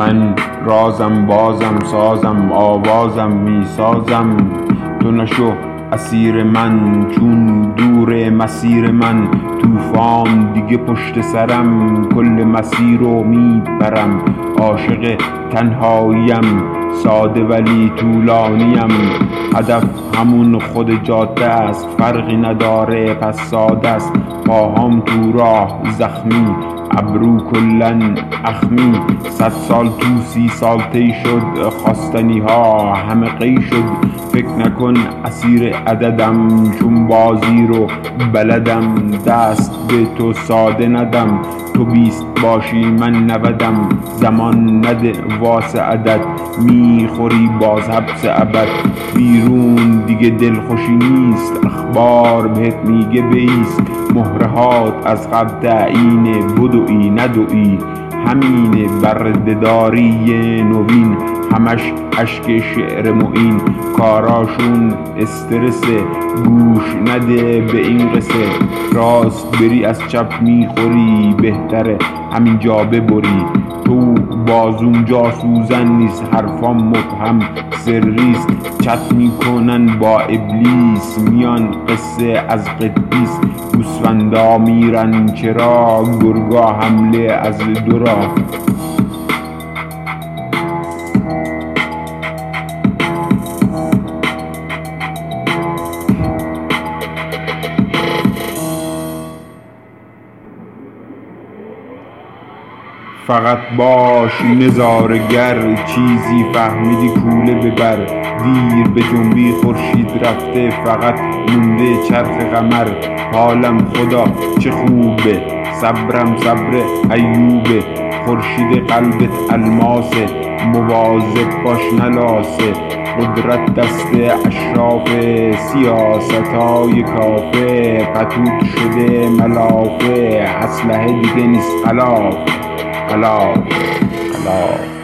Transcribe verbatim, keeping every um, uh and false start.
من رازم بازم سازم آوازم میسازم. تو نشو اسیر من چون دور مسیر من، طوفان دیگه پشت سرم کل مسیر رو میبرم. عاشق تنهاییم ساده ولی طولانیم، هدف همون خود جاده است فرقی نداره پس ساده است. پاهام تو راه زخمی ابرو کلن اخمی، صد سال تو سی سال طی شد خواستنی ها همه قی شد. فکر نکن اسیر عددم چون بازی رو بلدم، دست به تو ساده ندم تو بیست باشی من نودم. زمان نده واسه عدد میخوری باز حبس ابد، بیرون دیگه دلخوشی نیست اخبار بهت میگه بیست. مهرهات از قبل تعیینه بدوی ندوی همینه، بردهداری نوین همش اشک شعر معین. کاراشون استرسه گوش نده به این قصه، راست بری از چپ میخوری بهتره همینجا ببری. تو بازون جا سوزن نیست حرفام مبهم سریست، چت میکنن با ابلیس میان قصه از قدیس. گوسفندا میرن چرا گرگا حمله از دو راه. فقط باش نظاره‌گر چیزی فهمیدی کوله ببر، دیر به جنبی خورشید رفته فقط مونده چرخ قمر. حالم خدا چه خوبه صبرم صبر ایوبه، خورشید قلبت الماسه مواظب باش نلاسه. قدرت دست اشراف سیاستای کافه، پتوت شده ملافه اسلحه دیگه نیست خلاف خلاف خلاف.